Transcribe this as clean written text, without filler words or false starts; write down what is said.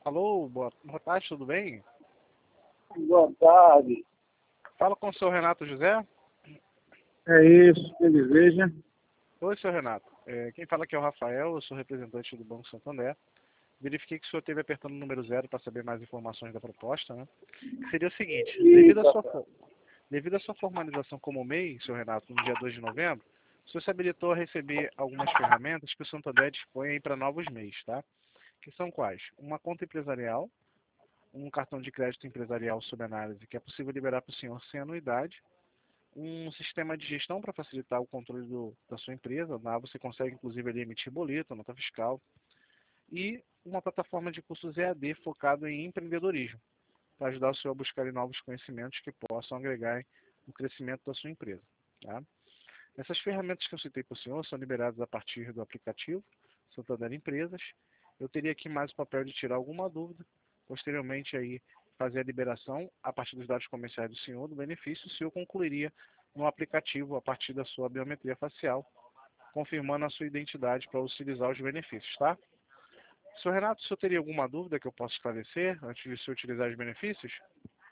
Alô, boa tarde, tudo bem? Boa tarde. Fala com o senhor Renato José. É isso, quem deseja. Oi, senhor Renato. Quem fala aqui é o Rafael, eu sou representante do Banco Santander. Verifiquei que o senhor esteve apertando o número 0 para saber mais informações da proposta, né? Que seria o seguinte, Isso, Rafael. devido à sua formalização como MEI, senhor Renato, no dia 2 de novembro, o senhor se habilitou a receber algumas ferramentas que o Santander dispõe aí para novos MEIs, tá? Que são quais? Uma conta empresarial, um cartão de crédito empresarial sob análise, que é possível liberar para o senhor sem anuidade, um sistema de gestão para facilitar o controle da sua empresa. Lá você consegue, inclusive, ali, emitir boleto, nota fiscal, e uma plataforma de cursos EAD focado em empreendedorismo, para ajudar o senhor a buscar novos conhecimentos que possam agregar no crescimento da sua empresa. Tá? Essas ferramentas que eu citei para o senhor são liberadas a partir do aplicativo Santander Empresas. Eu teria aqui mais o papel de tirar alguma dúvida, posteriormente aí fazer a liberação a partir dos dados comerciais do senhor, do benefício, o senhor concluiria no aplicativo a partir da sua biometria facial, confirmando a sua identidade para utilizar os benefícios, tá? Senhor Renato, o senhor teria alguma dúvida que eu possa esclarecer antes de o senhor utilizar os benefícios?